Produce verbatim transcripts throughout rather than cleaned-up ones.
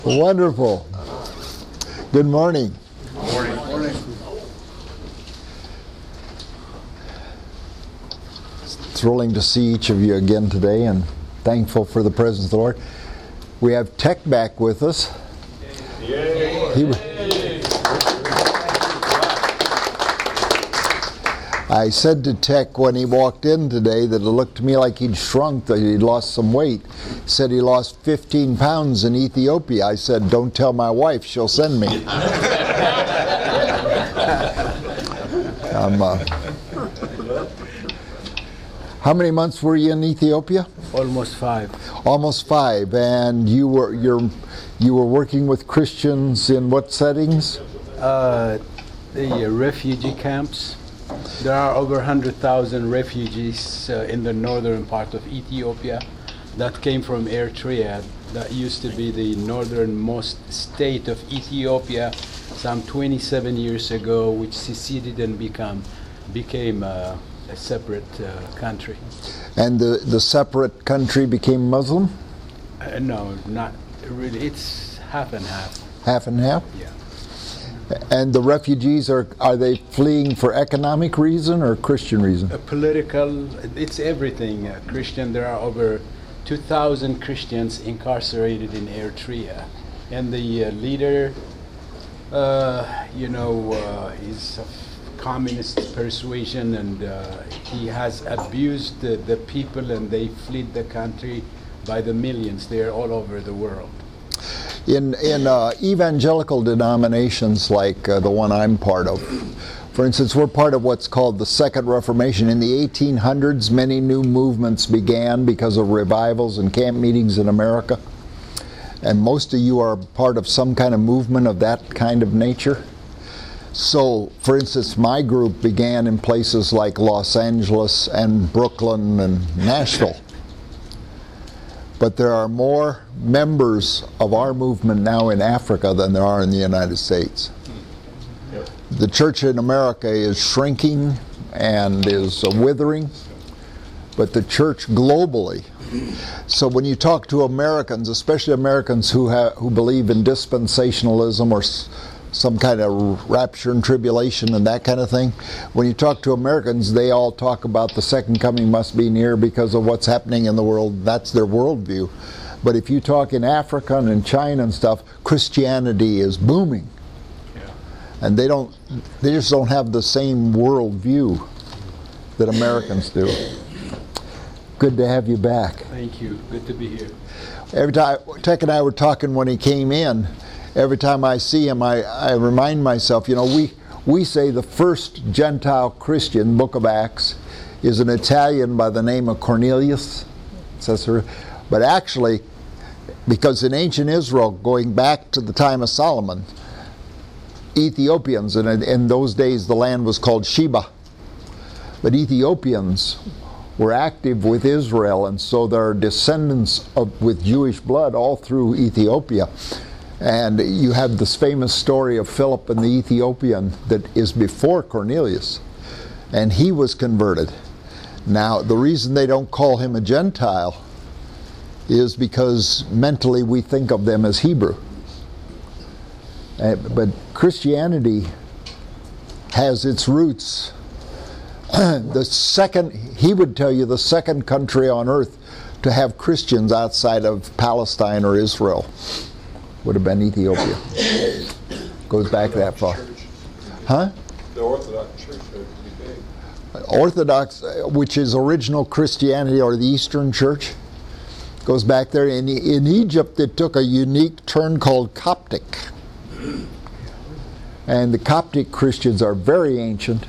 Wonderful. Good morning. Good morning. Good morning. It's thrilling to see each of you again today, and thankful for the presence of the Lord. We have Tech back with us. Yay. He, I said to Tech when he walked in today that it looked to me like he'd shrunk, that he'd lost some weight. He said he lost fifteen pounds in Ethiopia. I said, don't tell my wife, she'll send me. um, uh, how many months were you in Ethiopia? Almost five. Almost five. And you were you're, you were working with Christians in what settings? Uh, the uh, refugee camps. There are over one hundred thousand refugees uh, in the northern part of Ethiopia that came from Eritrea. That used to be the northernmost state of Ethiopia some twenty-seven years ago, which seceded and become, became uh, a separate uh, country. And the, the separate country became Muslim? Uh, no, not really. It's half and half. Half and half? Yeah. And the refugees, are are they fleeing for economic reason or Christian reason? A political, it's everything. Uh, Christian, there are over two thousand Christians incarcerated in Eritrea. And the uh, leader, uh, you know, uh, is of communist persuasion, and uh, he has abused the, the people, and they fled the country by the millions. They are all over the world. In in uh, evangelical denominations like uh, the one I'm part of, for instance, we're part of what's called the Second Reformation. In the eighteen hundreds, many new movements began because of revivals and camp meetings in America. And most of you are part of some kind of movement of that kind of nature. So, for instance, my group began in places like Los Angeles and Brooklyn and Nashville. But there are more members of our movement now in Africa than there are in the United States. Yep. The church in America is shrinking and is uh, withering, but the church globally. So when you talk to Americans, especially Americans who have, who believe in dispensationalism or s- some kind of rapture and tribulation and that kind of thing, when you talk to Americans, they all talk about the second coming must be near because of what's happening in the world. That's their worldview. But if you talk in Africa and in China and stuff, Christianity is booming. Yeah. And they don't, they just don't have the same worldview that Americans do. Good to have you back. Thank you. Good to be here. Every time, Tech and I were talking when he came in, every time I see him, I, I remind myself, you know, we, we say the first Gentile Christian, Book of Acts, is an Italian by the name of Cornelius. But actually, because in ancient Israel, going back to the time of Solomon, Ethiopians, and in, in those days the land was called Sheba, but Ethiopians were active with Israel, and so there are descendants of, with Jewish blood all through Ethiopia. And you have this famous story of Philip and the Ethiopian that is before Cornelius, and he was converted. Now, the reason they don't call him a Gentile is because mentally we think of them as Hebrew. Uh, but Christianity has its roots. The second, he would tell you, the second country on earth to have Christians outside of Palestine or Israel would have been Ethiopia. Goes back that far. Huh? The Orthodox Church would be big. Orthodox, which is original Christianity, or the Eastern Church, goes back there. In, in Egypt, it took a unique turn called Coptic. And the Coptic Christians are very ancient.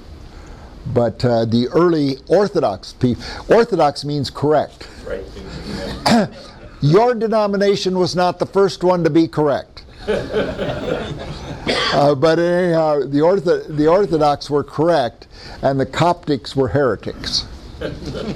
But uh, the early Orthodox people, Orthodox means correct. Right. Your denomination was not the first one to be correct. uh, but anyhow, the, Ortho, the Orthodox were correct, and the Coptics were heretics. Well,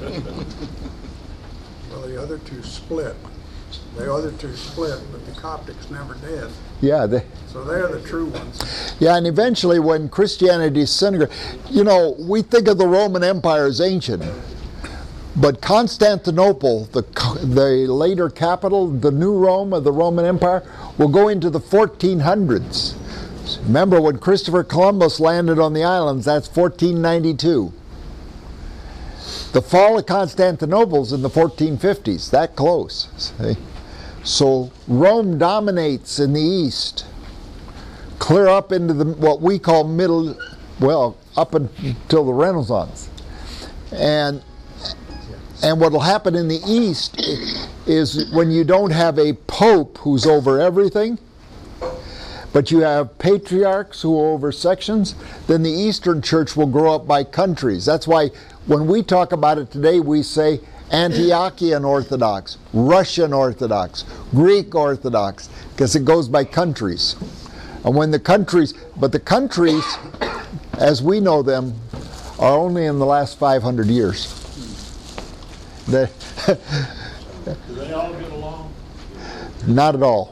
the other two split. The other two split, but the Coptics never did. Yeah, they, So they're the true ones. yeah, and eventually when Christianity disintegrated, you know, we think of the Roman Empire as ancient, But Constantinople, the, the later capital, the new Rome of the Roman Empire, will go into the fourteen hundreds. Remember when Christopher Columbus landed on the islands, that's fourteen ninety-two. The fall of Constantinople's in the fourteen fifties, that close. See? So Rome dominates in the east, clear up into the what we call middle, well, up until the Renaissance. And and what will happen in the east is when you don't have a pope who's over everything, but you have patriarchs who are over sections, then the Eastern Church will grow up by countries. That's why when we talk about it today, we say Antiochian Orthodox, Russian Orthodox, Greek Orthodox, because it goes by countries. And when the countries, but the countries, as we know them, are only in the last five hundred years. They Do they all get along? Not at all.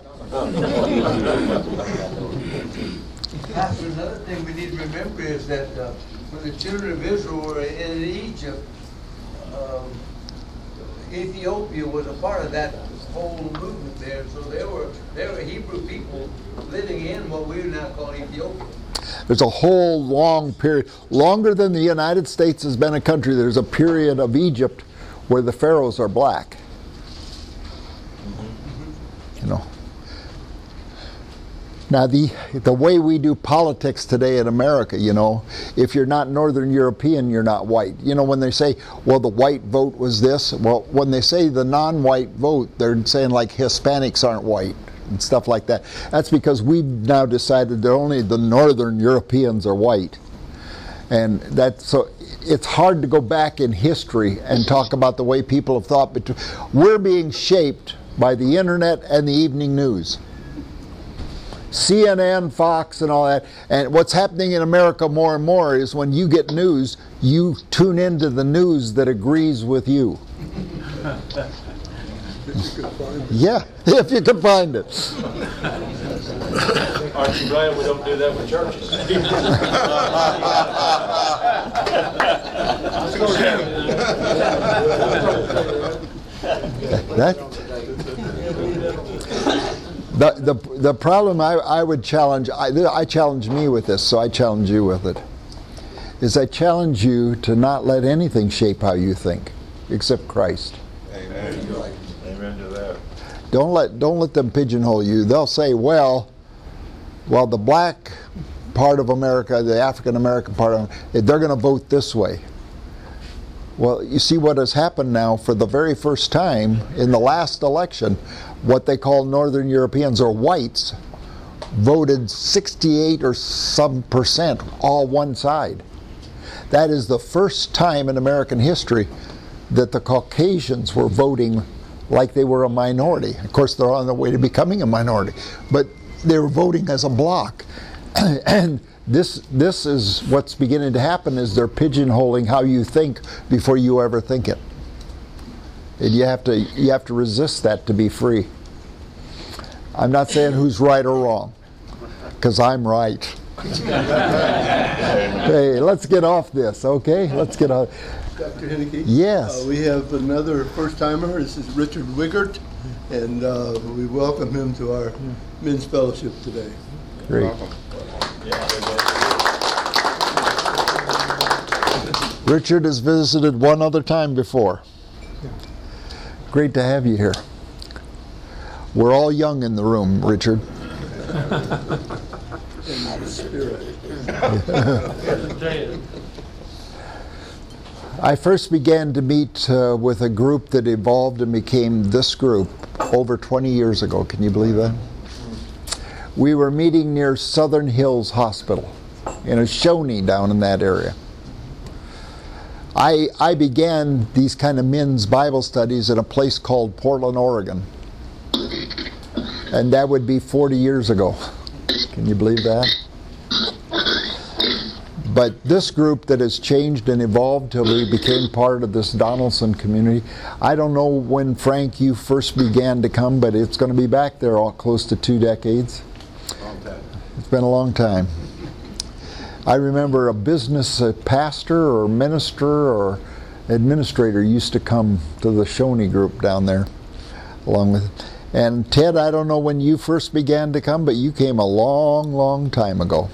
Pastor, another thing we need to remember is that uh, when the children of Israel were in Egypt, um, Ethiopia was a part of that whole movement there. So there were there were Hebrew people living in what we now call Ethiopia. There's a whole long period, longer than the United States has been a country. There's a period of Egypt where the pharaohs are black. You know. Now the the way we do politics today in America, you know, if you're not Northern European, you're not white. You know, when they say, well, the white vote was this, well, when they say the non-white vote, they're saying like Hispanics aren't white and stuff like that. That's because we've now decided that only the Northern Europeans are white. And that's so it's hard to go back in history and talk about the way people have thought. But we're being shaped by the internet and the evening news. C N N, Fox, and all that. And what's happening in America more and more is when you get news, you tune into the news that agrees with you. Yeah, if you can find it. Aren't you glad we don't do that with churches? That, the, the, the problem I, I would challenge, I, I challenge me with this, so I challenge you with it, is I challenge you to not let anything shape how you think, except Christ. Amen. Amen to that. Don't let don't let them pigeonhole you. They'll say, well, well, the black part of America, the African American part of they're going to vote this way. Well, you see what has happened now for the very first time in the last election, what they call Northern Europeans or whites voted sixty-eight or some percent all one side. That is the first time in American history that the Caucasians were voting like they were a minority. Of course, they're on their way to becoming a minority, but they were voting as a bloc. And this this is what's beginning to happen, is they're pigeonholing how you think before you ever think it. And you have to you have to resist that to be free. I'm not saying who's right or wrong, because I'm right. Hey, let's get off this, okay? Let's get off. Doctor Henneke? Yes. Uh, we have another first-timer. This is Richard Wiggert, and uh, we welcome him to our men's fellowship today. Great. Richard has visited one other time before. Great to have you here. We're all young in the room, Richard. In the spirit. I first began to meet uh, with a group that evolved and became this group over twenty years ago. Can you believe that? We were meeting near Southern Hills Hospital in a Shawnee down in that area. I, I began these kind of men's Bible studies in a place called Portland, Oregon. And that would be forty years ago. Can you believe that? But this group that has changed and evolved till we became part of this Donaldson community, I don't know when, Frank, you first began to come, but it's going to be back there all close to two decades. Long time. It's been a long time. I remember a business a pastor or minister or administrator used to come to the Shoney group down there along with. And Ted, I don't know when you first began to come, but you came a long, long time ago.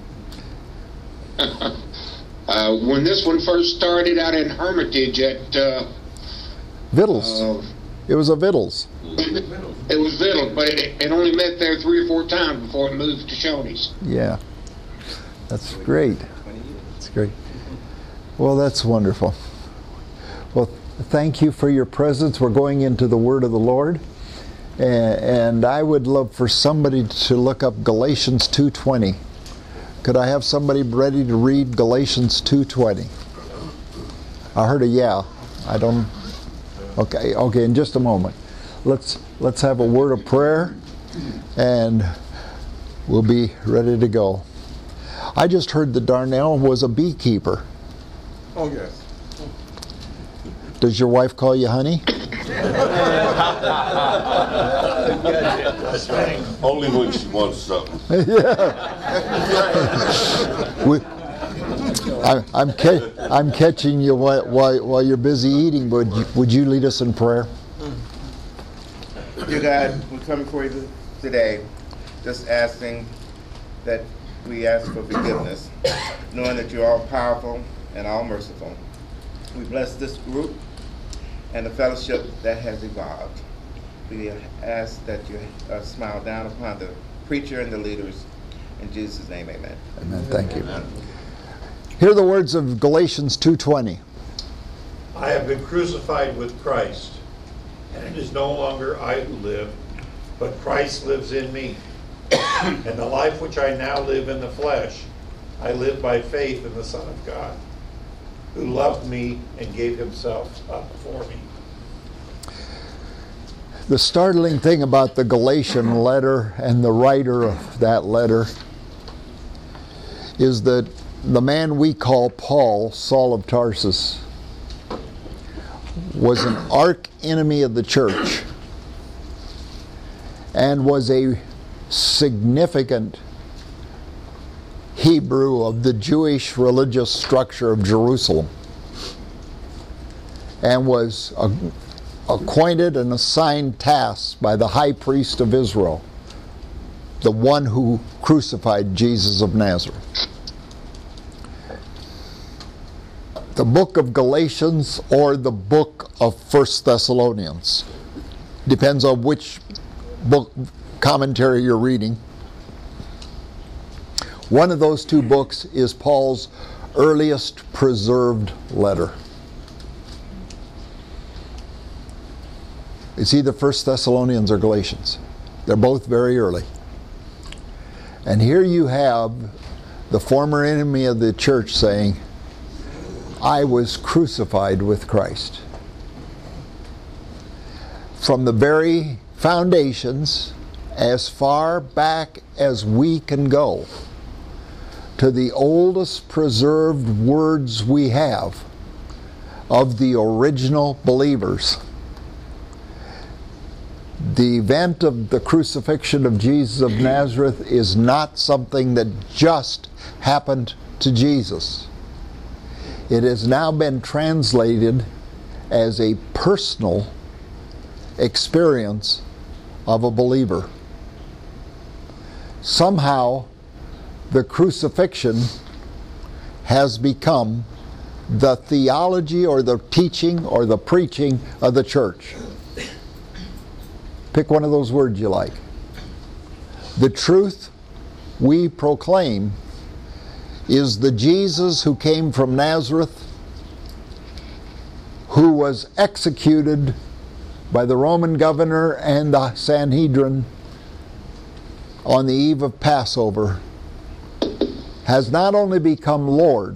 Uh, when this one first started out in Hermitage at uh, Vittles. uh, It was a Vittles. it was Vittles, but it, it only met there three or four times before it moved to Shoney's. Yeah. That's great. That's great. Well, that's wonderful. Well, thank you for your presence. We're going into the Word of the Lord. And I would love for somebody to look up Galatians two twenty. Could I have somebody ready to read Galatians two twenty? I heard a yeah. I don't. Okay. Okay. In just a moment, let's let's have a word of prayer, and we'll be ready to go. I just heard that Darnell was a beekeeper. Oh, yes. Does your wife call you honey? Only when she wants something. we, I, I'm, ca- I'm catching you while, while, while you're busy eating. Would you, would you lead us in prayer? Dear God, we come before you today just asking that we ask for forgiveness, knowing that you're all powerful and all merciful. We bless this group and the fellowship that has evolved. We ask that you uh, smile down upon the preacher and the leaders. In Jesus' name, amen. Amen. Thank you. Hear the words of Galatians two twenty. I have been crucified with Christ, and it is no longer I who live, but Christ lives in me. And the life which I now live in the flesh, I live by faith in the Son of God, who loved me and gave himself up for me. The startling thing about the Galatian letter and the writer of that letter is that the man we call Paul, Saul of Tarsus, was an arch enemy of the church and was a significant Hebrew of the Jewish religious structure of Jerusalem, and was a appointed and assigned tasks by the high priest of Israel, the one who crucified Jesus of Nazareth. The book of Galatians or the book of First Thessalonians, depends on which book commentary you're reading. One of those two books is Paul's earliest preserved letter. It's either First Thessalonians or Galatians. They're both very early. And here you have the former enemy of the church saying, I was crucified with Christ. From the very foundations, as far back as we can go, to the oldest preserved words we have of the original believers, the event of the crucifixion of Jesus of Nazareth is not something that just happened to Jesus. It has now been translated as a personal experience of a believer. Somehow, the crucifixion has become the theology or the teaching or the preaching of the church. Pick one of those words you like. The truth we proclaim is the Jesus who came from Nazareth, who was executed by the Roman governor and the Sanhedrin on the eve of Passover, has not only become Lord,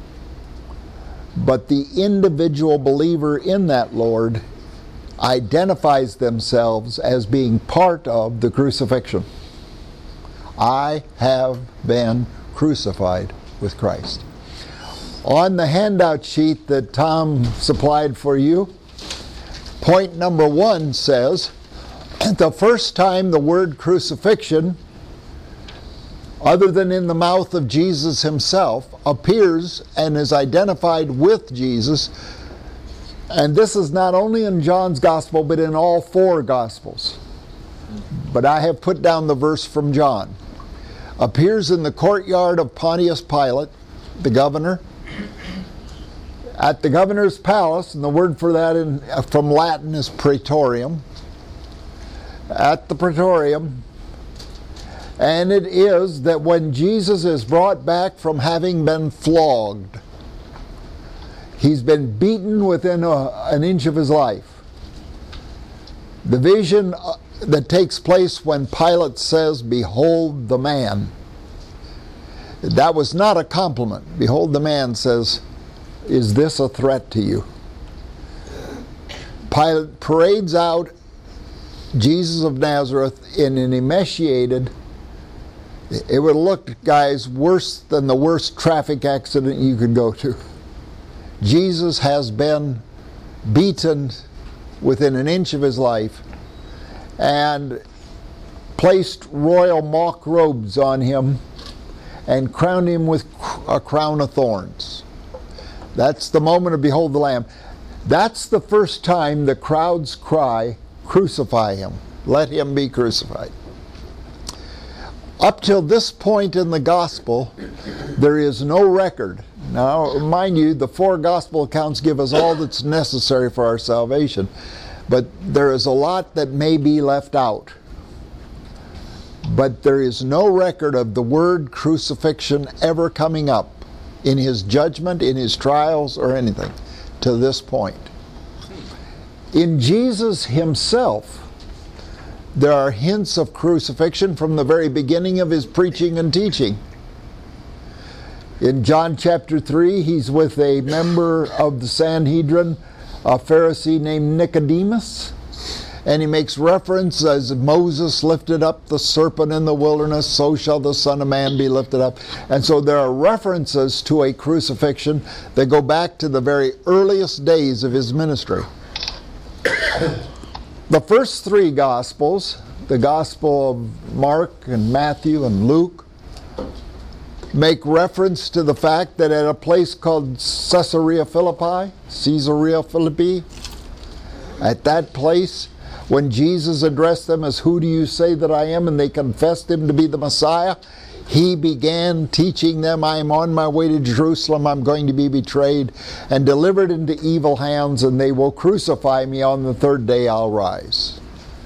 but the individual believer in that Lord identifies themselves as being part of the crucifixion. I have been crucified with Christ. On the handout sheet that Tom supplied for you, point number one says, the first time the word crucifixion, other than in the mouth of Jesus himself, appears and is identified with Jesus And this is not only in John's Gospel, but in all four Gospels. But I have put down the verse from John. Appears in the courtyard of Pontius Pilate, the governor, at the governor's palace, and the word for that in, from Latin is praetorium, at the praetorium. And it is that when Jesus is brought back from having been flogged, he's been beaten within a, an inch of his life. The vision that takes place when Pilate says, "Behold the man," that was not a compliment. Behold the man says, "Is this a threat to you?" Pilate parades out Jesus of Nazareth in an emaciated, it would look, guys, worse than the worst traffic accident you could go to. Jesus has been beaten within an inch of his life and placed royal mock robes on him and crowned him with a crown of thorns. That's the moment of "Behold the Lamb." That's the first time the crowds cry, "Crucify him, let him be crucified." Up till this point in the gospel, there is no record. Now, mind you, the four gospel accounts give us all that's necessary for our salvation, but there is a lot that may be left out. But there is no record of the word crucifixion ever coming up in his judgment, in his trials, or anything to this point. In Jesus himself, there are hints of crucifixion from the very beginning of his preaching and teaching. In John chapter three, he's with a member of the Sanhedrin, a Pharisee named Nicodemus, and he makes reference, as Moses lifted up the serpent in the wilderness, so shall the Son of Man be lifted up. And so there are references to a crucifixion that go back to the very earliest days of his ministry. The first three Gospels, the Gospel of Mark and Matthew and Luke, make reference to the fact that at a place called Caesarea Philippi, Caesarea Philippi, at that place, when Jesus addressed them as, "Who do you say that I am?" and they confessed him to be the Messiah, he began teaching them, "I am on my way to Jerusalem, I'm going to be betrayed and delivered into evil hands, and they will crucify me. On the third day I'll rise."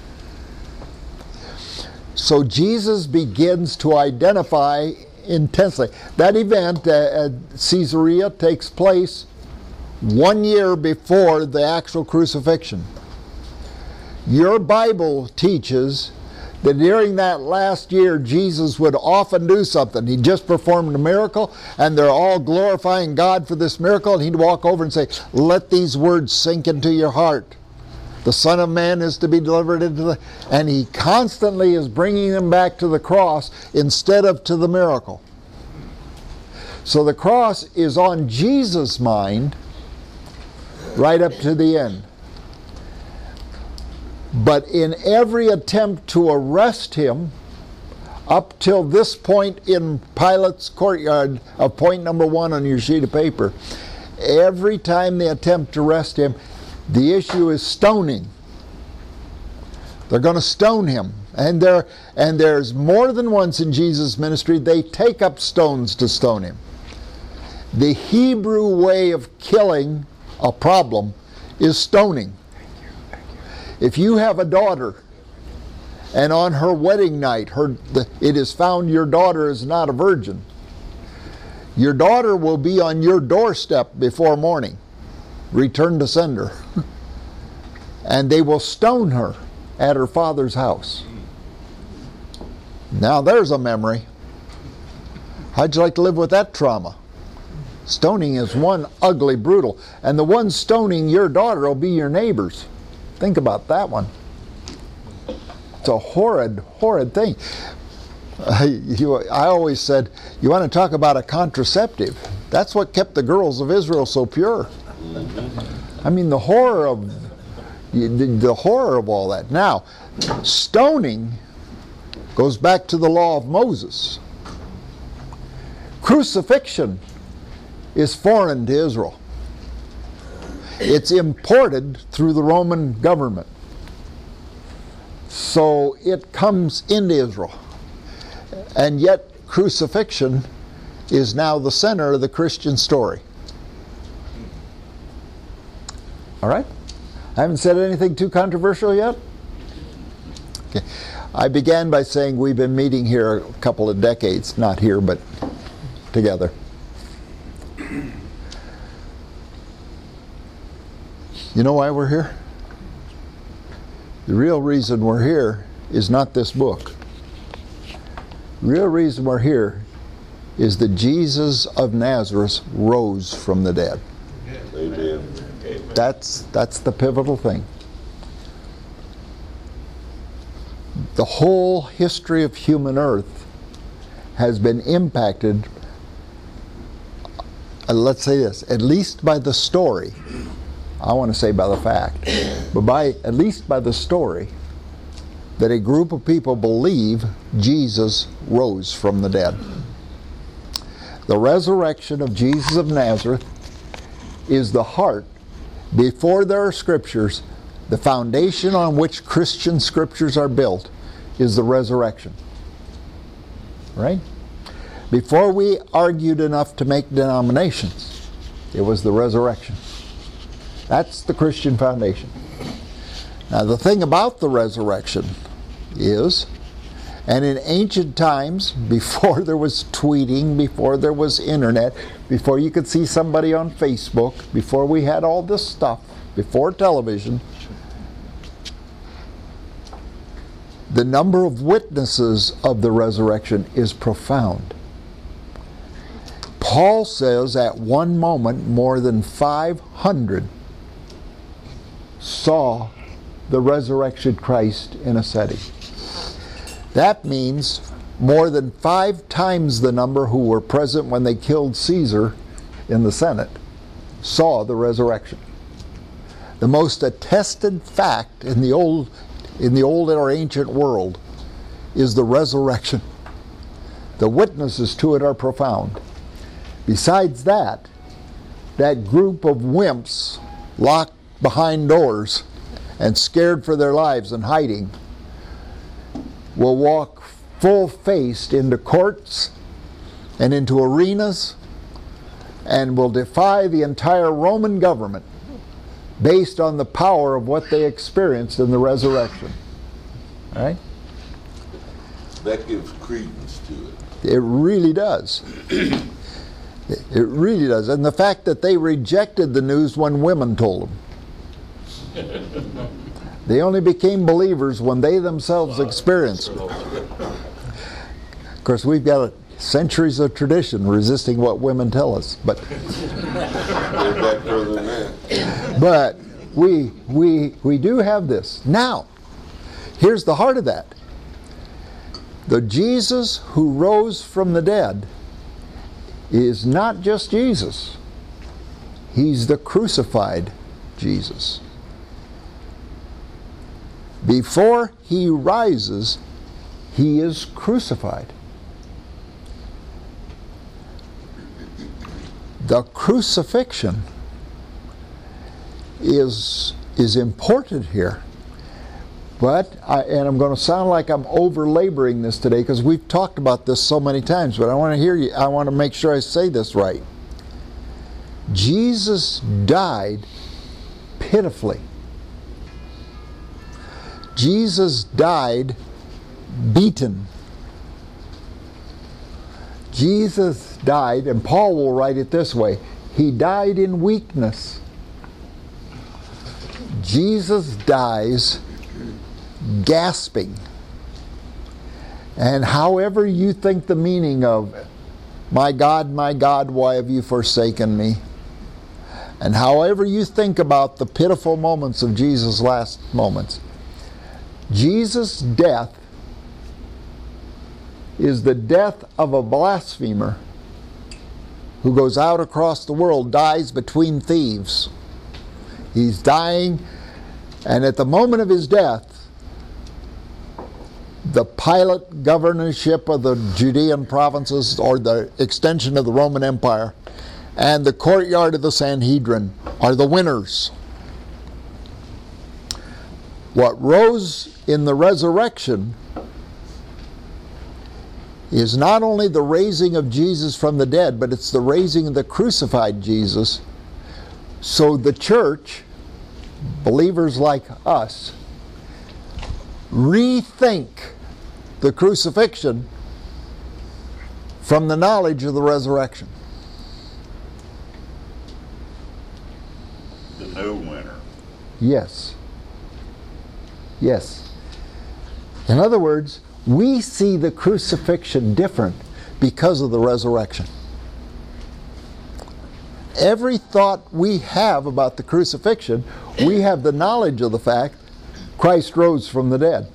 So Jesus begins to identify intensely. That event at Caesarea takes place one year before the actual crucifixion. Your Bible teaches that during that last year, Jesus would often do something. He just performed a miracle, and they're all glorifying God for this miracle, and he'd walk over and say, "Let these words sink into your heart. The Son of Man is to be delivered into the..." And he constantly is bringing them back to the cross instead of to the miracle. So the cross is on Jesus' mind right up to the end. But in every attempt to arrest him, up till this point in Pilate's courtyard, of point number one on your sheet of paper, every time they attempt to arrest him, the issue is stoning. They're going to stone him. And there, and there's more than once in Jesus' ministry, they take up stones to stone him. The Hebrew way of killing a problem is stoning. If you have a daughter, and on her wedding night, her, the, it is found your daughter is not a virgin, your daughter will be on your doorstep before morning, return to sender. And they will stone her at her father's house. Now there's a memory. How'd you like to live with that trauma? Stoning is one ugly, brutal. And the one stoning your daughter will be your neighbors. Think about that one. It's a horrid, horrid thing. Uh, you, I always said, you want to talk about a contraceptive. That's what kept the girls of Israel so pure. I mean, the horror of the, the horror of all that. Now, stoning goes back to the law of Moses. Crucifixion is foreign to Israel. It's imported through the Roman government. So it comes into Israel. And yet crucifixion is now the center of the Christian story. All right? I haven't said anything too controversial yet? Okay. I began by saying we've been meeting here a couple of decades, not here, but together. You know why we're here? The real reason we're here is not this book. The real reason we're here is that Jesus of Nazareth rose from the dead. Amen. That's, that's the pivotal thing. The whole history of human earth has been impacted, uh, let's say this, at least by the story. I want to say by the fact, but by at least by the story that a group of people believe Jesus rose from the dead. The resurrection of Jesus of Nazareth is the heart. Before there are scriptures, the foundation on which Christian scriptures are built is the resurrection. Right? Before we argued enough to make denominations, it was the resurrection. That's the Christian foundation. Now the thing about the resurrection is, and in ancient times, before there was tweeting, before there was internet, before you could see somebody on Facebook, before we had all this stuff, before television, the number of witnesses of the resurrection is profound. Paul says at one moment more than five hundred saw the resurrected Christ in a setting. That means more than five times the number who were present when they killed Caesar in the Senate saw the resurrection. The most attested fact in the old in the old or ancient world is the resurrection. The witnesses to it are profound. Besides that, that group of wimps locked behind doors and scared for their lives and hiding will walk full-faced into courts and into arenas and will defy the entire Roman government based on the power of what they experienced in the resurrection. All right? That gives credence to it. It really does. It really does. And the fact that they rejected the news when women told them. They only became believers when they themselves experienced it. Of course, we've got centuries of tradition resisting what women tell us, but but we we we do have this. Now, here's the heart of that. The Jesus who rose from the dead is not just Jesus. He's the crucified Jesus. Before he rises, he is crucified. The crucifixion is, is important here. But, I, and I'm going to sound like I'm over-laboring this today because we've talked about this so many times, but I want to hear you, I want to make sure I say this right. Jesus died pitifully. Jesus died beaten. Jesus died, and Paul will write it this way, he died in weakness. Jesus dies gasping. And however you think the meaning of my God, my God, why have you forsaken me? And however you think about the pitiful moments of Jesus' last moments, Jesus' death is the death of a blasphemer who goes out across the world, dies between thieves. He's dying, and at the moment of his death, the Pilate governorship of the Judean provinces, or the extension of the Roman Empire, and the courtyard of the Sanhedrin are the winners. What rose in the resurrection is not only the raising of Jesus from the dead, but it's the raising of the crucified Jesus. So the church, believers like us, rethink the crucifixion from the knowledge of the resurrection. The new winner. Yes. Yes. In other words, we see the crucifixion different because of the resurrection. Every thought we have about the crucifixion, we have the knowledge of the fact Christ rose from the dead.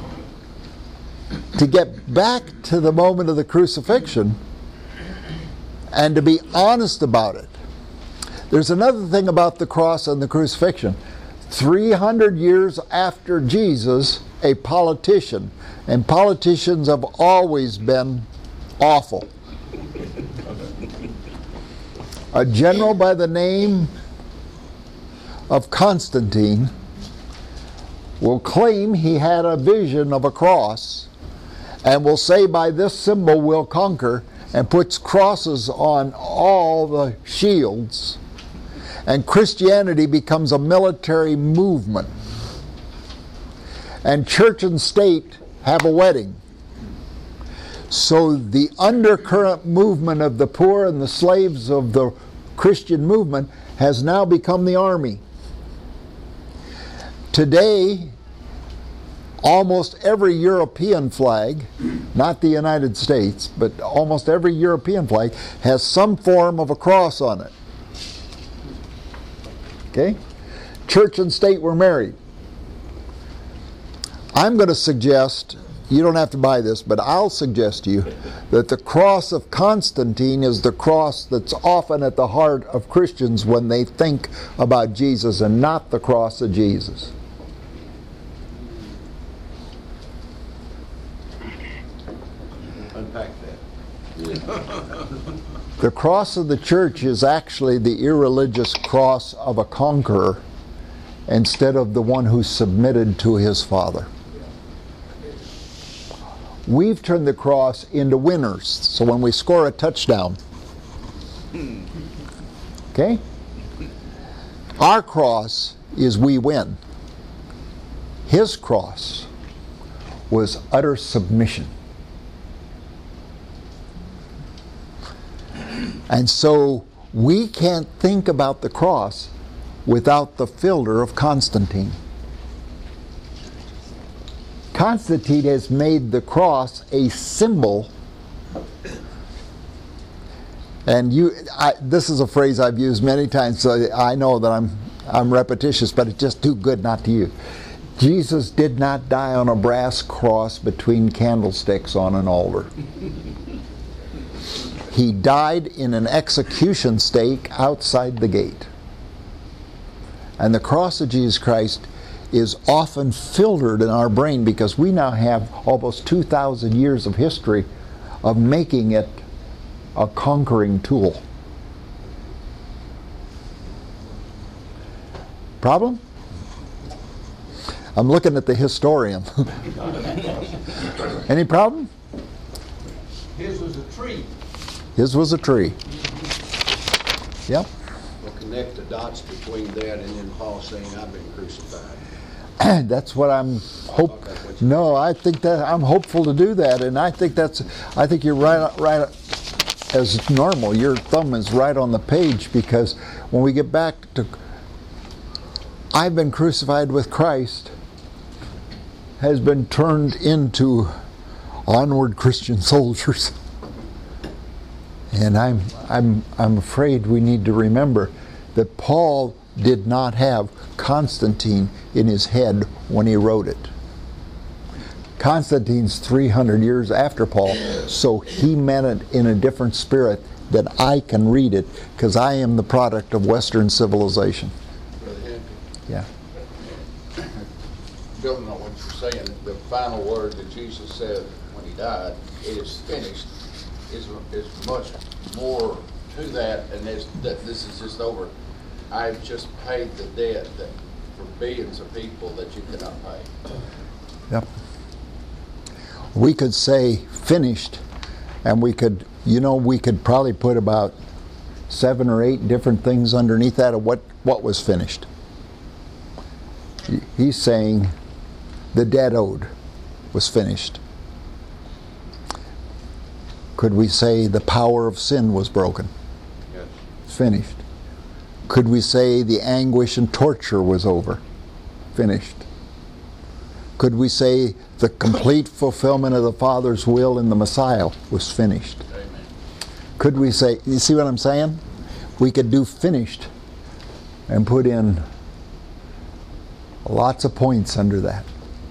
To get back to the moment of the crucifixion and to be honest about it. There's another thing about the cross and the crucifixion. three hundred years after Jesus, a politician, and politicians have always been awful. A general by the name of Constantine will claim he had a vision of a cross and will say, by this symbol we'll conquer, and puts crosses on all the shields. And Christianity becomes a military movement. And church and state have a wedding. So the undercurrent movement of the poor and the slaves of the Christian movement has now become the army. Today, almost every European flag, not the United States, but almost every European flag has some form of a cross on it. Okay? Church and state were married. I'm going to suggest, you don't have to buy this, but I'll suggest to you that the cross of Constantine is the cross that's often at the heart of Christians when they think about Jesus, and not the cross of Jesus. Unpack that. The cross of the church is actually the irreligious cross of a conqueror instead of the one who submitted to his Father. We've turned the cross into winners. So when we score a touchdown, okay? Our cross is we win. His cross was utter submission. And so we can't think about the cross without the filter of Constantine. Constantine has made the cross a symbol. And you, I, this is a phrase I've used many times, so I know that I'm, I'm repetitious, but it's just too good not to use. Jesus did not die on a brass cross between candlesticks on an altar. He died in an execution stake outside the gate. And the cross of Jesus Christ is often filtered in our brain because we now have almost two thousand years of history of making it a conquering tool. Problem? I'm looking at the historian. Any problem? His was a tree. His was a tree. Yep. We'll connect the dots between that and then Paul saying, I've been crucified. That's what I'm hope. No, I think that I'm hopeful to do that, and I think that's. I think you're right. Right as normal. Your thumb is right on the page, because when we get back to, I've been crucified with Christ, has been turned into onward Christian soldiers. And I'm, I'm, I'm afraid we need to remember that Paul did not have Constantine in his head when he wrote it. Constantine's three hundred years after Paul, so he meant it in a different spirit than I can read it, because I am the product of Western civilization. Yeah. Building on what you're saying, the final word that Jesus said when he died, it is finished, is, is much more to that, and this, that this is just over. I've just paid the debt that for billions of people that you cannot pay. Yep. We could say finished, and we could, you know, we could probably put about seven or eight different things underneath that of what, what was finished. He's saying the debt owed was finished. Could we say the power of sin was broken? Yes. Finished. Could we say the anguish and torture was over? Finished. Could we say the complete fulfillment of the Father's will in the Messiah was finished? Amen. Could we say, you see what I'm saying? We could do finished and put in lots of points under that.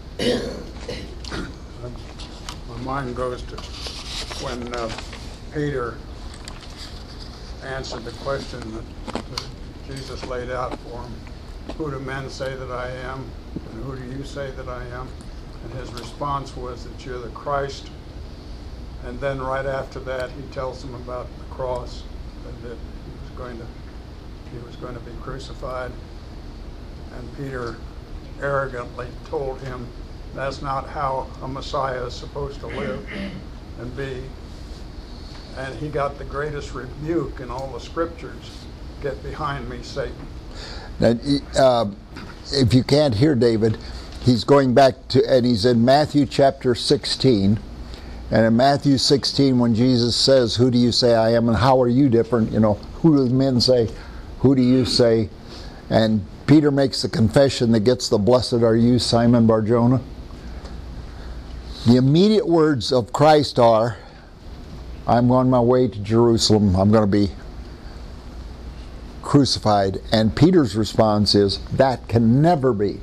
My mind goes to when uh, Peter answered the question that, that Jesus laid out for him. Who do men say that I am? And who do you say that I am? And his response was that you're the Christ. And then right after that, he tells them about the cross, and that he was going to he was going to be crucified. And Peter arrogantly told him that's not how a Messiah is supposed to live and be. And he got the greatest rebuke in all the scriptures. Get behind me, Satan. Now, uh, if you can't hear David, he's going back to, and he's in Matthew chapter sixteen. And in Matthew sixteen, when Jesus says, who do you say I am and how are you different? You know, who do men say? Who do you say? And Peter makes the confession that gets the blessed are you, Simon Bar-Jonah. The immediate words of Christ are, I'm on my way to Jerusalem. I'm going to be crucified. And Peter's response is, that can never be.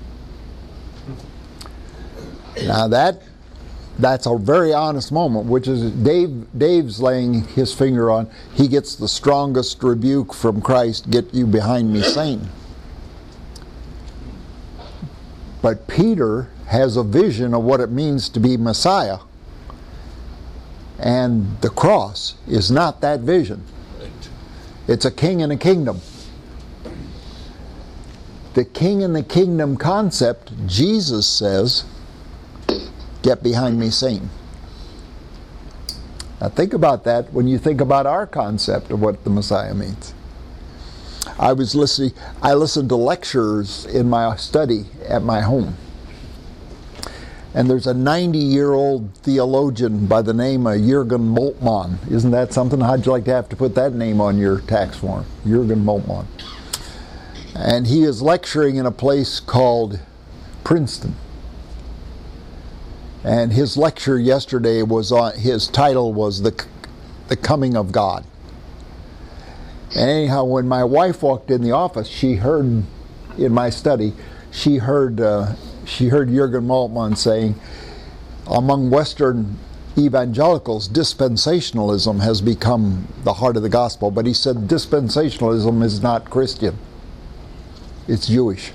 Now that that's a very honest moment, which is Dave Dave's laying his finger on. He gets the strongest rebuke from Christ, get you behind me, Satan. But Peter has a vision of what it means to be Messiah. And the cross is not that vision. It's a king and a kingdom. The king and the kingdom concept, Jesus says, get behind me, Satan. Now think about that when you think about our concept of what the Messiah means. I was listening, I listened to lectures in my study at my home. And there's a ninety-year-old theologian by the name of Jürgen Moltmann. Isn't that something? How'd you like to have to put that name on your tax form? Jürgen Moltmann. And he is lecturing in a place called Princeton. And his lecture yesterday was on, his title was The, the Coming of God. And anyhow, when my wife walked in the office, she heard, in my study, she heard uh, she heard Jürgen Moltmann saying, among Western evangelicals, dispensationalism has become the heart of the gospel. But he said dispensationalism is not Christian. It's Jewish.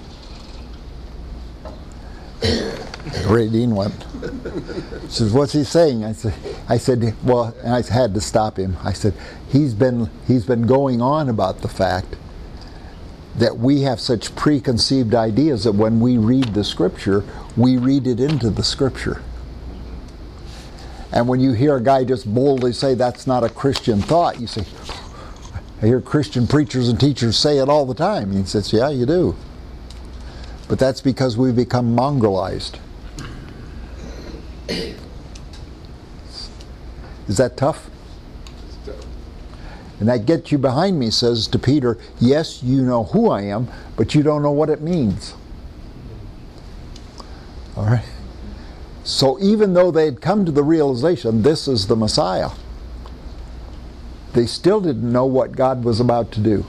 Ray Dean went. He says, what's he saying? I said, I said, well, and I had to stop him. I said, he's been he's been going on about the fact that we have such preconceived ideas that when we read the Scripture, we read it into the Scripture. And when you hear a guy just boldly say that's not a Christian thought, you say, I hear Christian preachers and teachers say it all the time. He says, yeah, you do. But that's because we've become mongrelized. Is that tough? And that gets you behind me, says to Peter, yes, you know who I am, but you don't know what it means. All right? So even though they had come to the realization this is the Messiah, they still didn't know what God was about to do.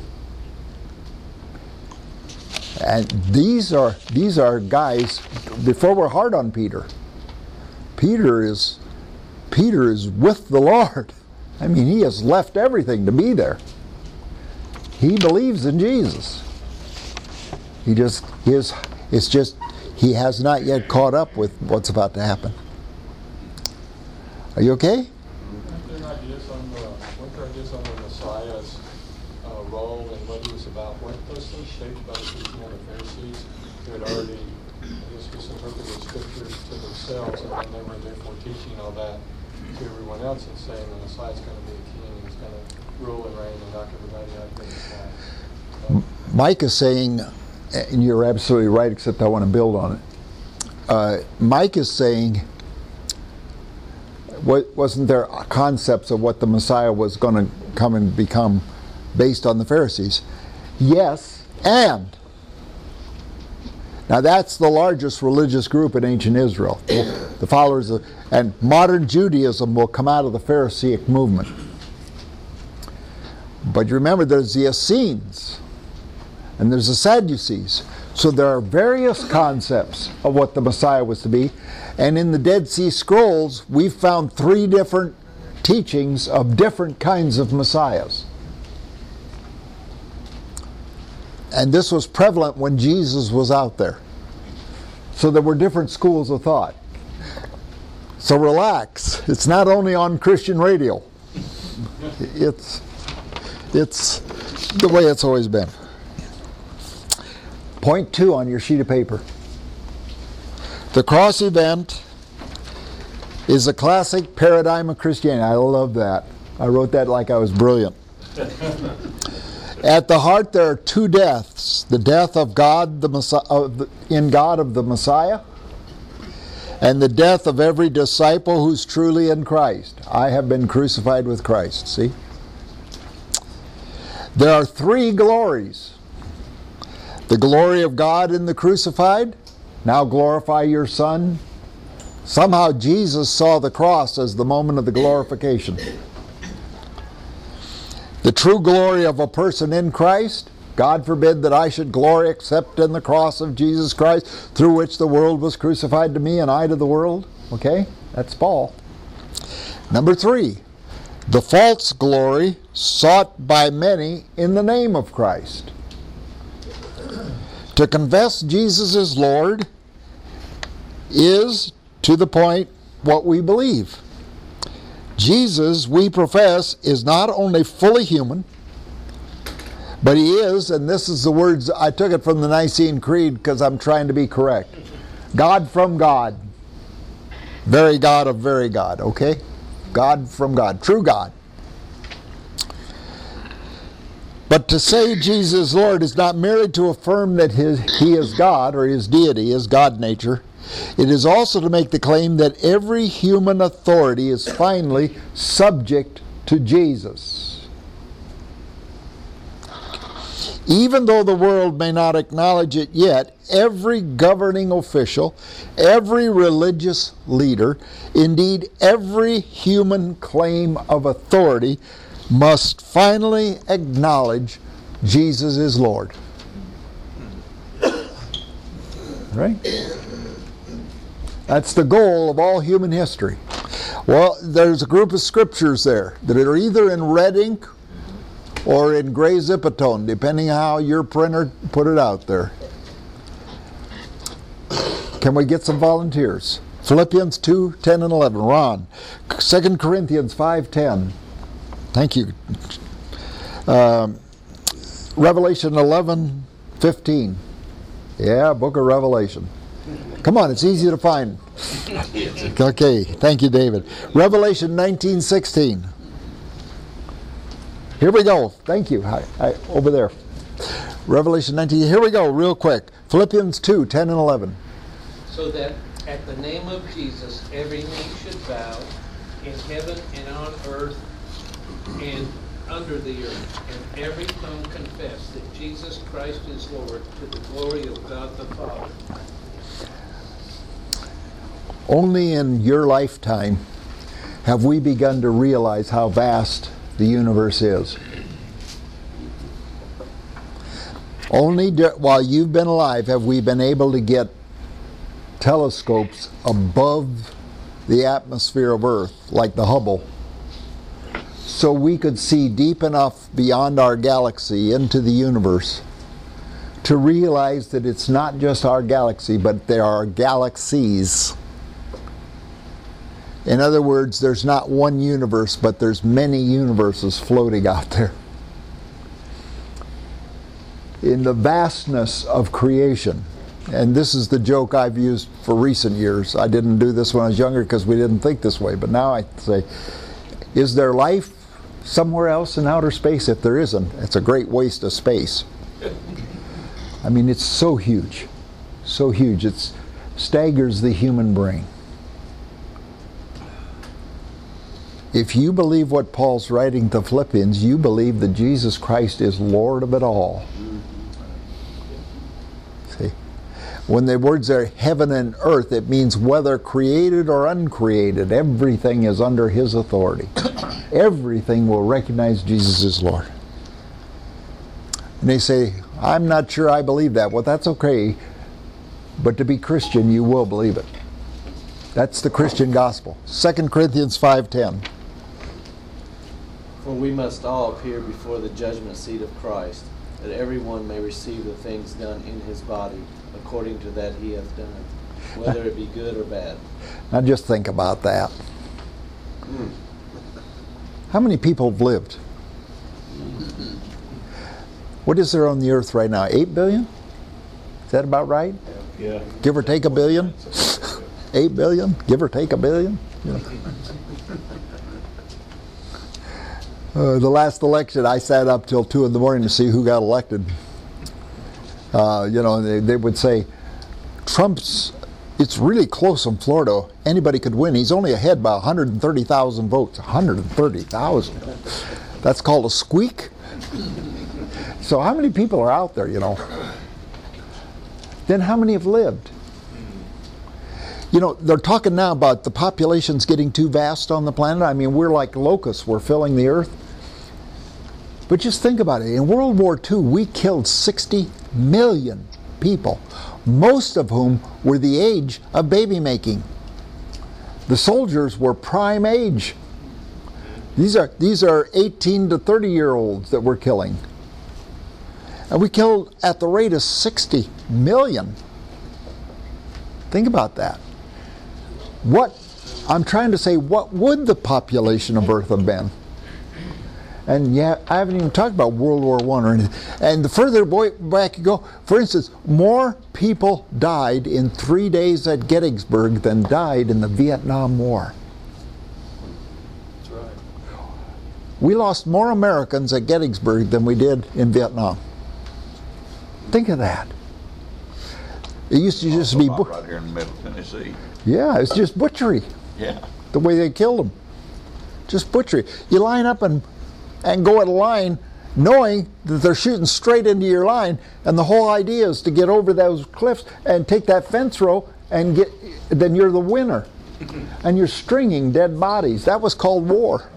And these are these are guys, before we're hard on Peter, Peter is Peter is with the Lord. I mean, he has left everything to be there. He believes in Jesus. He just his it's just he has not yet caught up with what's about to happen. Are you okay? ideas on the, weren't there ideas on the Messiah's uh, role and what he was about? Weren't those things shaped by the teaching of the Pharisees who had already, I guess, misinterpreted the scriptures to themselves, and then they were therefore teaching all that to everyone else and saying the Messiah's going to be a king and he's going to rule and reign and knock everybody out of his life. Mike is saying, and you're absolutely right, except I want to build on it. Uh, Mike is saying, what, wasn't there concepts of what the Messiah was going to come and become based on the Pharisees? Yes, and. Now that's the largest religious group in ancient Israel. The followers of, and modern Judaism will come out of the Pharisaic movement. But you remember there's the Essenes, and there's the Sadducees. So there are various concepts of what the Messiah was to be. And in the Dead Sea Scrolls, we found three different teachings of different kinds of Messiahs. And this was prevalent when Jesus was out there. So there were different schools of thought. So relax. It's not only on Christian radio. It's, it's the way it's always been. Point two on your sheet of paper. The cross event is a classic paradigm of Christianity. I love that. I wrote that like I was brilliant. At the heart there are two deaths. The death of God the Messiah, of the, in God of the Messiah, and the death of every disciple who's truly in Christ. I have been crucified with Christ. See? There are three glories. The glory of God in the crucified. Now glorify your Son. Somehow Jesus saw the cross as the moment of the glorification. The true glory of a person in Christ. God forbid that I should glory except in the cross of Jesus Christ, through which the world was crucified to me and I to the world. Okay? That's Paul. Number three, the false glory sought by many in the name of Christ. To confess Jesus is Lord is, to the point, what we believe. Jesus, we profess, is not only fully human, but he is, and this is the words, I took it from the Nicene Creed because I'm trying to be correct, God from God. Very God of very God, okay? God from God, true God. But to say Jesus is Lord is not merely to affirm that his, he is God, or his deity is God nature. It is also to make the claim that every human authority is finally subject to Jesus. Even though the world may not acknowledge it yet, every governing official, every religious leader, indeed every human claim of authority must finally acknowledge Jesus is Lord. Right? That's the goal of all human history. Well, there's a group of scriptures there that are either in red ink or in gray zipatone, depending on how your printer put it out there. Can we get some volunteers? Philippians two, ten, and eleven. Ron. Second Corinthians five, ten. Thank you. Um, Revelation eleven, fifteen. Yeah, book of Revelation. Come on, it's easy to find. Okay, thank you, David. Revelation nineteen, sixteen. Here we go. Thank you. Hi, hi, over there. Revelation nineteen. Here we go, real quick. Philippians two, ten, and eleven. So that at the name of Jesus, every knee should bow in heaven and on earth and under the earth, and every tongue confess that Jesus Christ is Lord, to the glory of God the Father. Only in your lifetime have we begun to realize how vast the universe is. Only do, while you've been alive have we been able to get telescopes above the atmosphere of Earth, like the Hubble, so we could see deep enough beyond our galaxy into the universe to realize that it's not just our galaxy, but there are galaxies. In other words, there's not one universe, but there's many universes floating out there. In the vastness of creation, and this is the joke I've used for recent years. I didn't do this when I was younger because we didn't think this way, but now I say, is there life somewhere else in outer space? If there isn't, it's a great waste of space. I mean, it's so huge, so huge, it staggers the human brain. If you believe what Paul's writing to Philippians, you believe that Jesus Christ is Lord of it all. See? When the words are heaven and earth, it means whether created or uncreated, everything is under His authority. Everything will recognize Jesus as Lord. And they say, I'm not sure I believe that. Well, that's okay. But to be Christian, you will believe it. That's the Christian gospel. Second Corinthians five ten. For we must all appear before the judgment seat of Christ, that everyone may receive the things done in his body, according to that he hath done, whether it be good or bad. Now just think about that. Mm. How many people have lived? What is there on the earth right now? Eight billion? Is that about right? Yeah. Give or take a billion? Eight billion? Give or take a billion? Yeah. Uh, the last election, I sat up till two in the morning to see who got elected. Uh, you know, they, they would say, Trump's, it's really close in Florida. Anybody could win. He's only ahead by one hundred thirty thousand votes. one hundred thirty thousand. That's called a squeak. So how many people are out there, you know? Then how many have lived? You know, they're talking now about the population's getting too vast on the planet. I mean, we're like locusts. We're filling the earth. But just think about it. In World War Two, we killed sixty million people, most of whom were the age of baby making. The soldiers were prime age. These are, these are eighteen to thirty year olds that we're killing. And we killed at the rate of sixty million. Think about that. What, I'm trying to say, what would the population of Earth have been? And yeah, I haven't even talked about World War One or anything. And the further back you go, for instance, more people died in three days at Gettysburg than died in the Vietnam War. That's right. We lost more Americans at Gettysburg than we did in Vietnam. Think of that. It used to just be... Right here in Middle Tennessee. Yeah, it's just butchery. Yeah. The way they killed them. Just butchery. You line up and, and go at a line knowing that they're shooting straight into your line, and the whole idea is to get over those cliffs and take that fence row and get, then you're the winner. And you're stringing dead bodies. That was called war.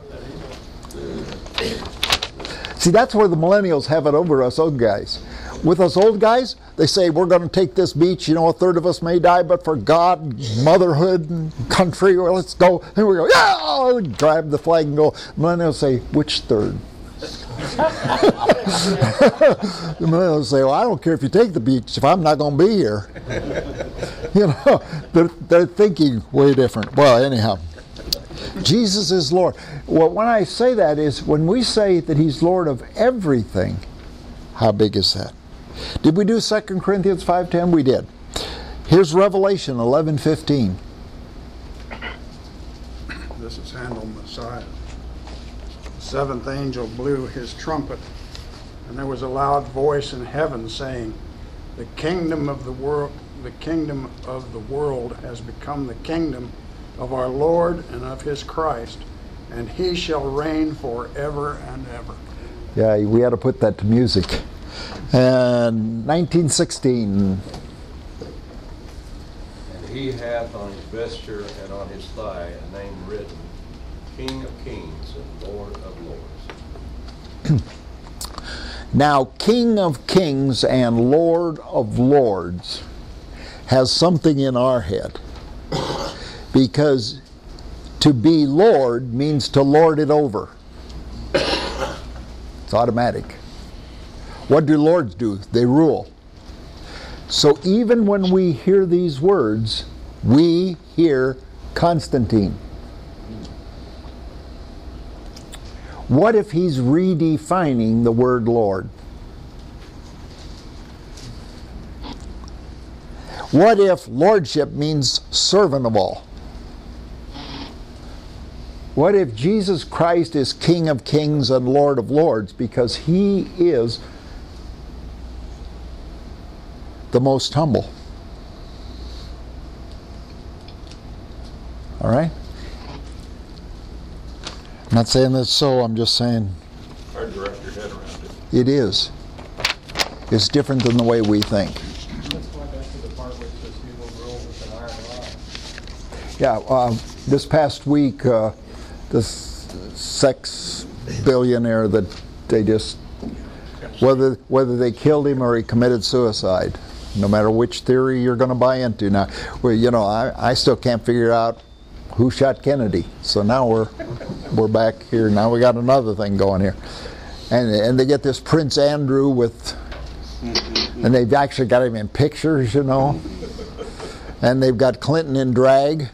See, that's where the millennials have it over us old guys. With us old guys, they say, we're going to take this beach, you know, a third of us may die, but for God, motherhood, and country, well, let's go. And we go, yeah, grab the flag and go. Millennials say, which third? The millennials say, well, I don't care if you take the beach if I'm not going to be here. You know, they're, they're thinking way different. Well, anyhow, Jesus is Lord. Well, when I say that is, when we say that He's Lord of everything, how big is that? Did we do Second Corinthians five ten? We did. Here's Revelation eleven fifteen. This is Handel Messiah. The seventh angel blew his trumpet, and there was a loud voice in heaven saying, the kingdom of the world, the kingdom of the world has become the kingdom of our Lord and of His Christ, and He shall reign forever and ever. Yeah, we had to put that to music. And nineteen sixteen. And He hath on His vesture and on His thigh a name written, King of Kings and Lord of Lords. Now, King of Kings and Lord of Lords has something in our head. Because to be Lord means to lord it over. It's automatic. What do lords do? They rule. So even when we hear these words, we hear Constantine. What if he's redefining the word Lord? What if lordship means servant of all? What if Jesus Christ is King of kings and Lord of lords because he is the most humble? All right? I'm not saying that's so, I'm just saying Hard to wrap your head around it. it is. It's different than the way we think. That's why that's the part where it says he will rule with an iron rod. Yeah, uh, this past week, uh, this sex billionaire that they just, whether whether they killed him or he committed suicide, no matter which theory you're going to buy into. Now, well, you know, I, I still can't figure out who shot Kennedy. So now we're we're back here. Now we got another thing going here, and and they get this Prince Andrew with, and they've actually got him in pictures, you know, and they've got Clinton in drag.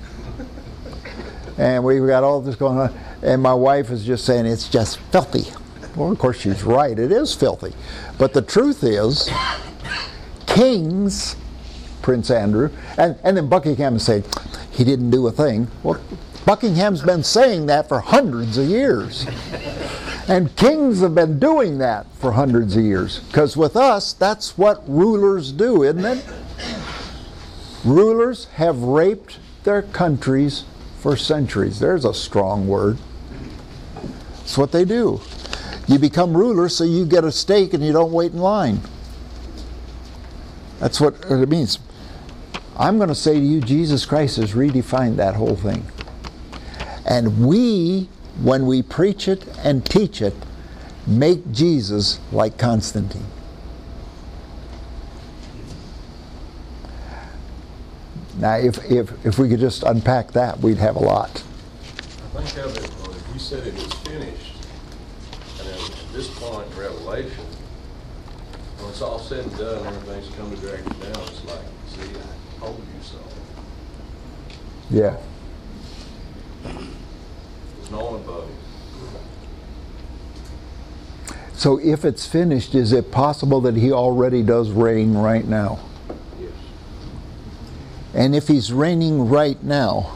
And we've got all this going on. And my wife is just saying it's just filthy. Well, of course, she's right. It is filthy. But the truth is, kings, Prince Andrew, and, and then Buckingham is saying, he didn't do a thing. Well, Buckingham's been saying that for hundreds of years. And kings have been doing that for hundreds of years. Because with us, that's what rulers do, isn't it? Rulers have raped their countries for centuries. There's a strong word. It's what they do. You become ruler so you get a steak and you don't wait in line. That's what it means. I'm going to say to you, Jesus Christ has redefined that whole thing. And we, when we preach it and teach it, make Jesus like Constantine. Now, if, if, if we could just unpack that, we'd have a lot. I think of it, when he said it was finished, and then at this point in Revelation, when it's all said and done, everything's come to drag it down, it's like, see, I told you so. Yeah. There's no one above him. So if it's finished, is it possible that he already does reign right now? Yes. And if he's reigning right now,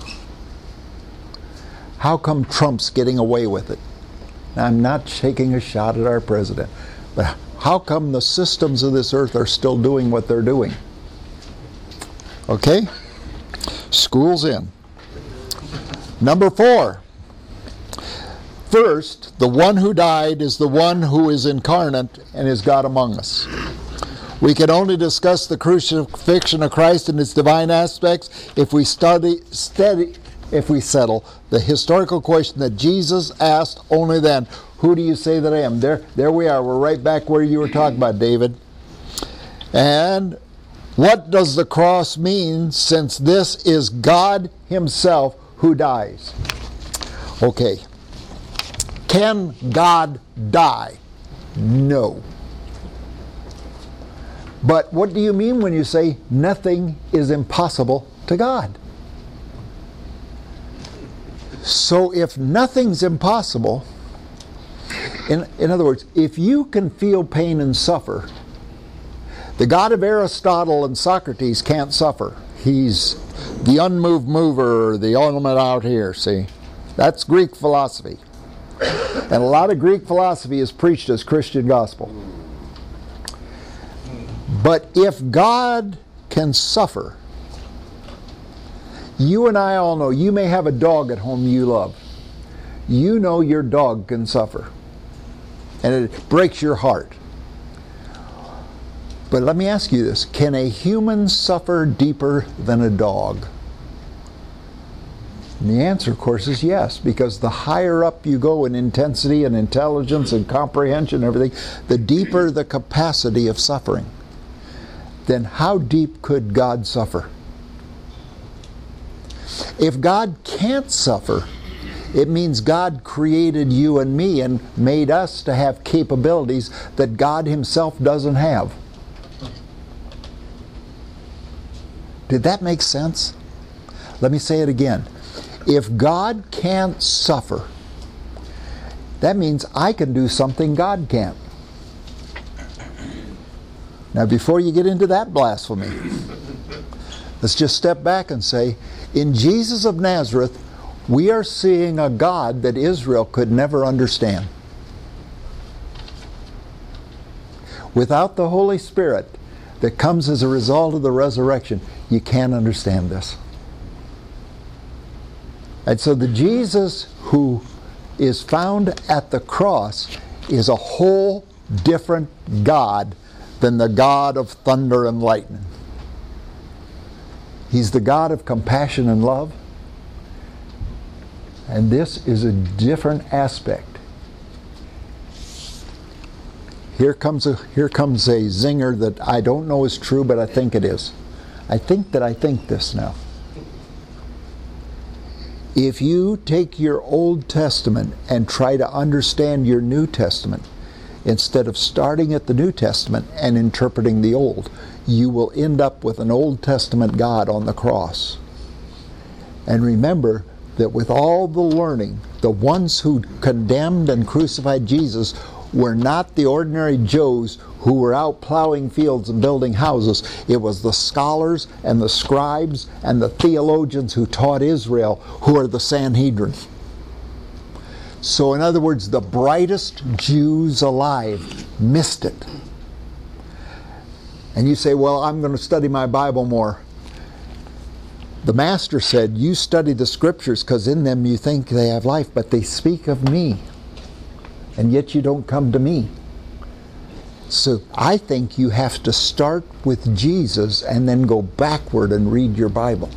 how come Trump's getting away with it? Now, I'm not taking a shot at our president, but how come the systems of this earth are still doing what they're doing? Okay? School's in. Number four. First, the one who died is the one who is incarnate and is God among us. We can only discuss the crucifixion of Christ and its divine aspects if we study, steady, if we settle the historical question that Jesus asked only then, who do you say that I am? There, there we are. We're right back where you were talking about, David. And what does the cross mean, since this is God himself who dies? Okay. Can God die? No. But what do you mean when you say nothing is impossible to God? So if nothing's impossible, in, in other words, if you can feel pain and suffer, the God of Aristotle and Socrates can't suffer. He's the unmoved mover, the element out here, see? That's Greek philosophy. And a lot of Greek philosophy is preached as Christian gospel. But if God can suffer, you and I all know, you may have a dog at home you love. You know your dog can suffer. And it breaks your heart. But let me ask you this. Can a human suffer deeper than a dog? And the answer, of course, is yes, because the higher up you go in intensity and intelligence and comprehension and everything, the deeper the capacity of suffering. Then how deep could God suffer? If God can't suffer, it means God created you and me and made us to have capabilities that God himself doesn't have. Did that make sense? Let me say it again. If God can't suffer, That means I can do something God can't. Now, before you get into that blasphemy, let's just step back and say, in Jesus of Nazareth, we are seeing a God that Israel could never understand. Without the Holy Spirit that comes as a result of the resurrection, you can't understand this. And so the Jesus who is found at the cross is a whole different God than the God of thunder and lightning. He's the God of compassion and love. And this is a different aspect. Here comes a here comes a zinger that I don't know is true, but I think it is. I think that I think this now. If you take your Old Testament and try to understand your New Testament, instead of starting at the New Testament and interpreting the Old, you will end up with an Old Testament God on the cross. And remember that with all the learning, the ones who condemned and crucified Jesus were not the ordinary Joes who were out plowing fields and building houses. It was the scholars and the scribes and the theologians who taught Israel, who are the Sanhedrin. So in other words, the brightest Jews alive missed it. And you say, well, I'm going to study my Bible more. The Master said, you study the Scriptures because in them you think they have life, but they speak of me. And yet you don't come to me. So I think you have to start with Jesus and then go backward and read your Bible.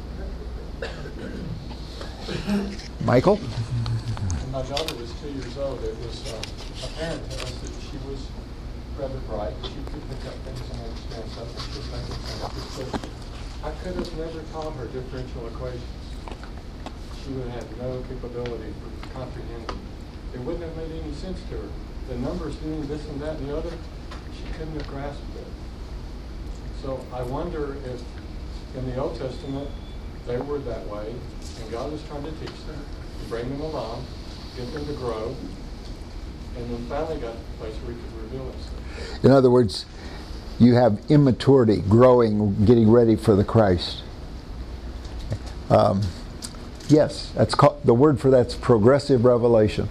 Michael? When my daughter was two years old, it was uh, apparent to us that she was rather bright. She could pick up things and understand stuff, and she was making sentences. But I could have never taught her differential equations. She would have no capability for comprehending. It wouldn't have made any sense to her. The numbers doing this and that and the other, she couldn't have grasped it. So I wonder if in the Old Testament they were that way, and God was trying to teach them, to bring them along, get them to grow, and then finally got to the place where He could reveal Himself. In other words, you have immaturity, growing, getting ready for the Christ. Um, yes, that's called, the word for that's progressive revelation.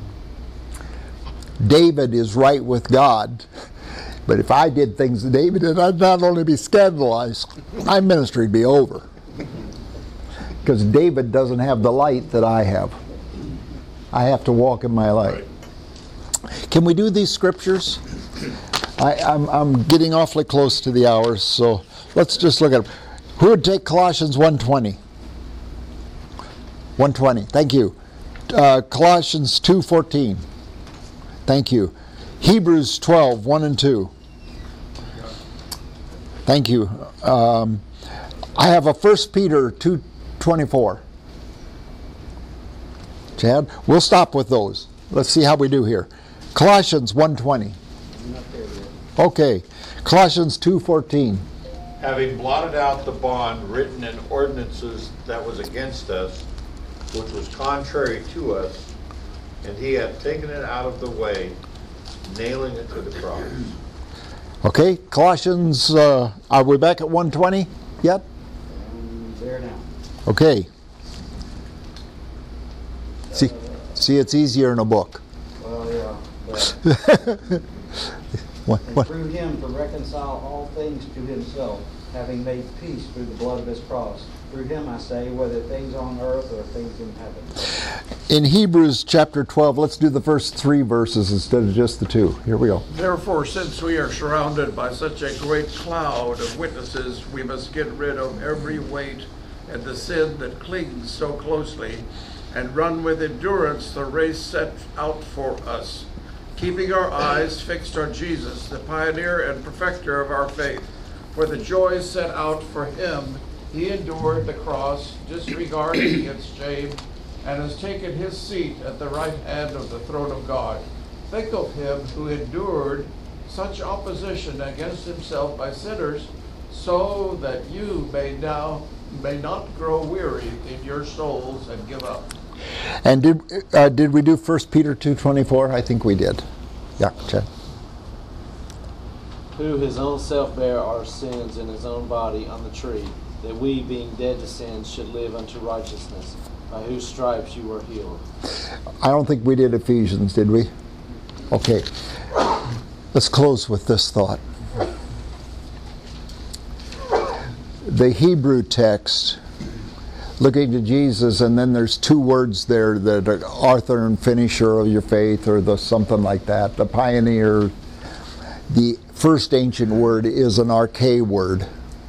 David is right with God, but if I did things to David, then I'd not only be scandalized, my ministry would be over. Because David doesn't have the light that I have. I have to walk in my light. Can we do these scriptures? I, I'm, I'm getting awfully close to the hours, so let's just look at them. Who would take Colossians one twenty? one twenty, thank you. Uh, Colossians two fourteen. Thank you. Hebrews twelve, one and two. Thank you. Um, I have a First Peter two twenty-four. Chad, we'll stop with those. Let's see how we do here. Colossians one twenty. Okay. Colossians two fourteen. Having blotted out the bond written in ordinances that was against us, which was contrary to us, and He hath taken it out of the way, nailing it to the cross. Okay, Colossians, uh, are we back at one twenty yet? Um, there now. Okay. See, see, it's easier in a book. Well, yeah. But what, and what? through Him to reconcile all things to Himself, having made peace through the blood of His cross. Through Him, I say, whether things on earth or things in heaven. In Hebrews chapter twelve, let's do the first three verses instead of just the two. Here we go. Therefore, since we are surrounded by such a great cloud of witnesses, we must get rid of every weight and the sin that clings so closely, and run with endurance the race set out for us, keeping our eyes fixed on Jesus, the pioneer and perfecter of our faith. For the joy set out for Him, He endured the cross, disregarding its shame, and has taken His seat at the right hand of the throne of God. Think of Him who endured such opposition against Himself by sinners, so that you may now may not grow weary in your souls and give up. And did uh, did we do First Peter two twenty-four? I think we did. Yeah, Chad. Who his own self bare our sins in his own body on the tree, that we, being dead to sins, should live unto righteousness, by whose stripes you were healed. I don't think we did Ephesians, did we? Okay. Let's close with this thought. The Hebrew text, looking to Jesus, and then there's two words there that are author and finisher of your faith, or the something like that, the pioneer. The first ancient word is an arche word.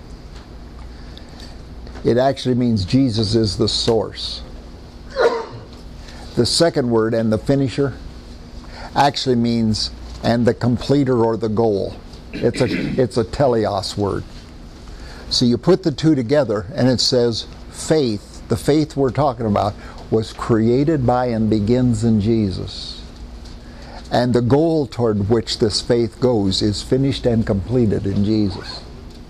It actually means Jesus is the source. The second word, and the finisher, actually means and the completer or the goal. It's a it's a teleos word. So you put the two together and it says faith, the faith we're talking about, was created by and begins in Jesus. And the goal toward which this faith goes is finished and completed in Jesus.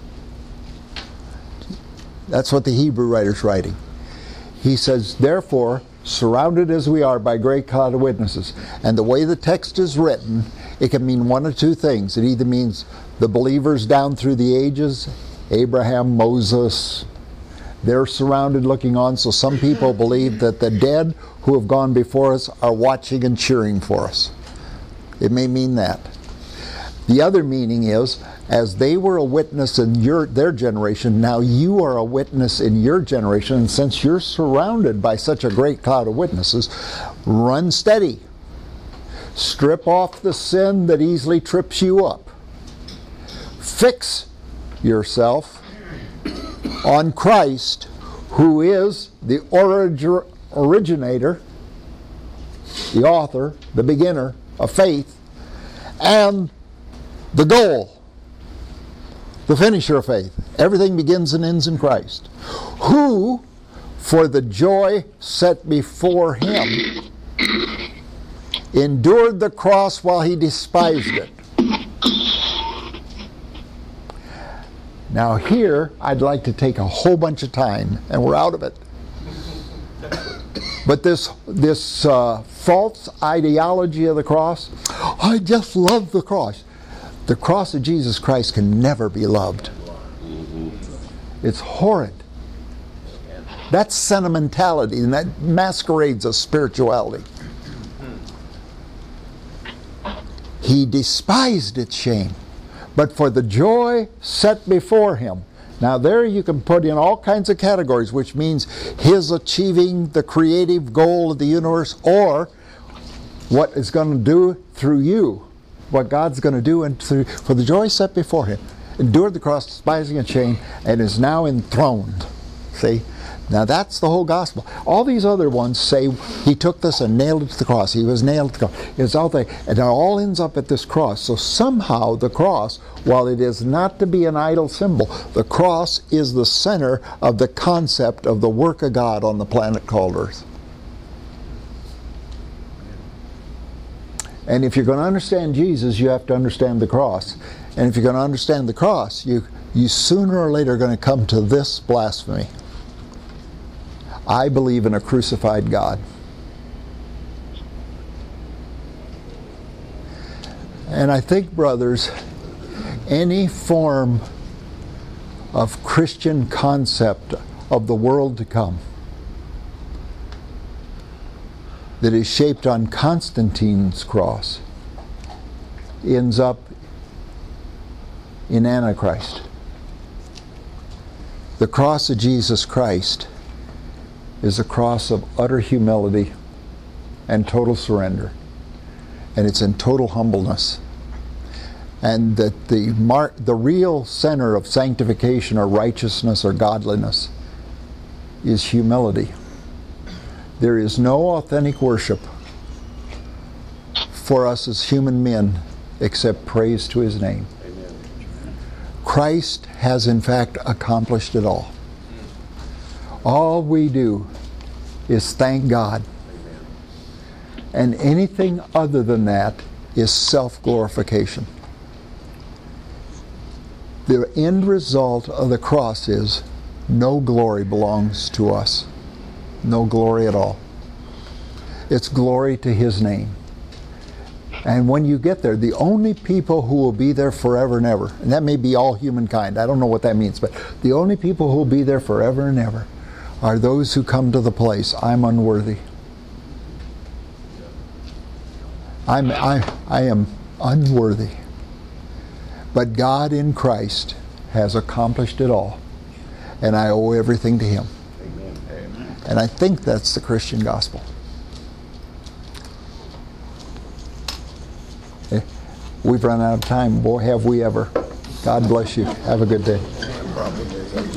That's what the Hebrew writer's writing. He says, therefore, surrounded as we are by a great cloud of witnesses. And the way the text is written, it can mean one of two things. It either means the believers down through the ages, Abraham, Moses, they're surrounded looking on. So some people believe that the dead who have gone before us are watching and cheering for us. It may mean that. The other meaning is, as they were a witness in your their generation, now you are a witness in your generation. And since you're surrounded by such a great cloud of witnesses, run steady. Strip off the sin that easily trips you up. Fix yourself on Christ, who is the origin, originator, the author, the beginner of faith, and the goal, the finisher of faith. Everything begins and ends in Christ, who, for the joy set before him, endured the cross while he despised it. Now here, I'd like to take a whole bunch of time, and we're out of it. But this this uh, false ideology of the cross, I just love the cross. The cross of Jesus Christ can never be loved. It's horrid. That's sentimentality, and that masquerades as spirituality. He despised its shame, but for the joy set before him. Now there you can put in all kinds of categories, which means his achieving the creative goal of the universe, or what is going to do through you, what God's going to do and through, for the joy set before him, endured the cross, despising its shame, and is now enthroned. See? Now that's the whole gospel. All these other ones say he took this and nailed it to the cross. He was nailed to the cross. It's all there, and it all ends up at this cross. So somehow the cross, while it is not to be an idol symbol, the cross is the center of the concept of the work of God on the planet called Earth. And if you're going to understand Jesus, you have to understand the cross. And if you're going to understand the cross, you, you sooner or later are going to come to this blasphemy. I believe in a crucified God. And I think, brothers, any form of Christian concept of the world to come that is shaped on Constantine's cross ends up in Antichrist. The cross of Jesus Christ is a cross of utter humility and total surrender. And it's in total humbleness. And that the mar- the real center of sanctification or righteousness or godliness is humility. There is no authentic worship for us as human men except praise to his name. Amen. Christ has in fact accomplished it all. All we do is thank God. Amen. And anything other than that is self-glorification. The end result of the cross is no glory belongs to us. No glory at all. It's glory to His name. And when you get there, the only people who will be there forever and ever, and that may be all humankind, I don't know what that means, but the only people who will be there forever and ever are those who come to the place, I'm unworthy. I'm, I, I am unworthy. But God in Christ has accomplished it all. And I owe everything to Him. Amen. And I think that's the Christian gospel. Okay. We've run out of time. Boy, have we ever. God bless you. Have a good day.